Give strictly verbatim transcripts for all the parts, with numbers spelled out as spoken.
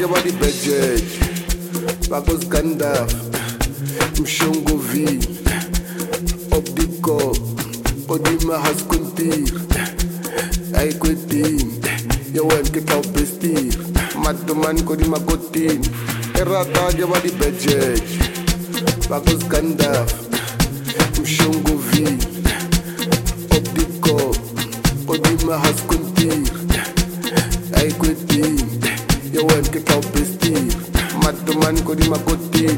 ke ba di budget ba go Gandalf Mshongo V Optico Odima has kuntir ay kwetin yo wen ke tau bestir matuman ko di makotin erata ke ba di budget ba go Gandalf Mshongo V Optico Odima has kuntir ay kwetin yo wen ke tau bestir matuman ko di makotin.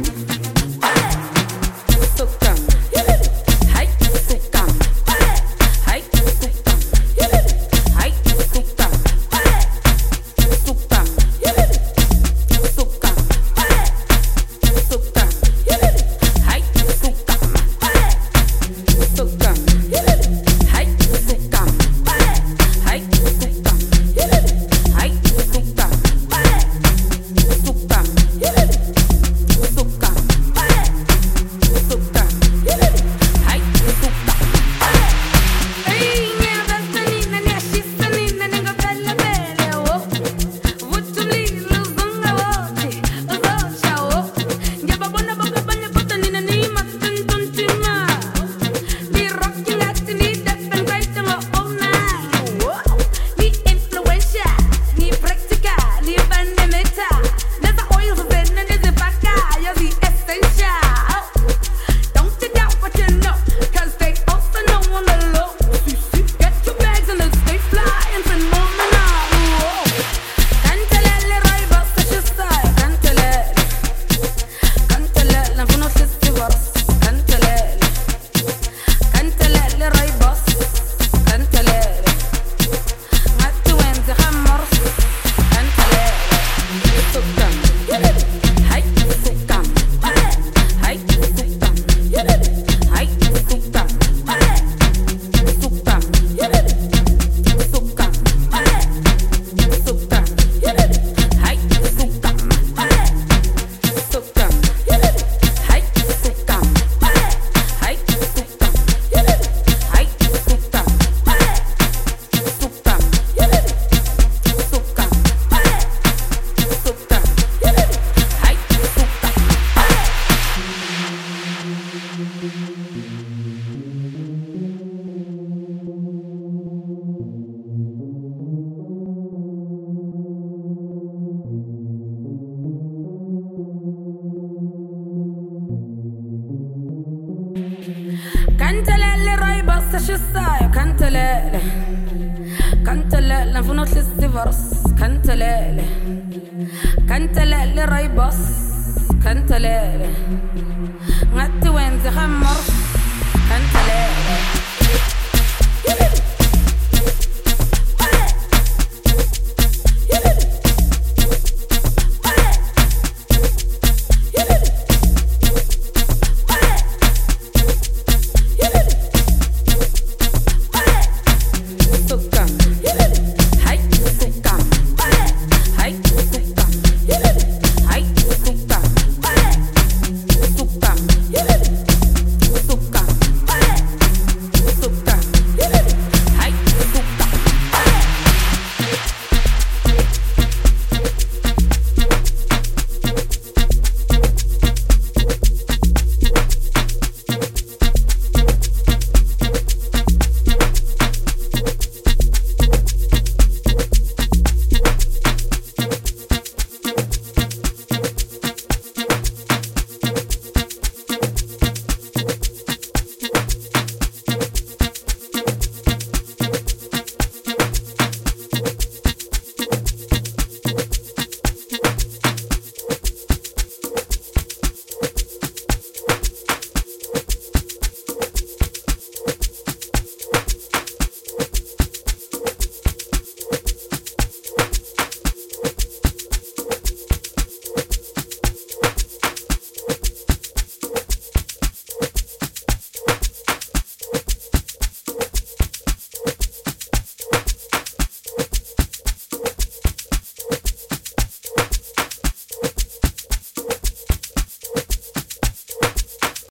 Cantalelle rooibos shissayo cantalelle cantalelle nfuno hlisivorus cantalelle cantalelle rooibos cantalelle ngati wenze hamor cantalelle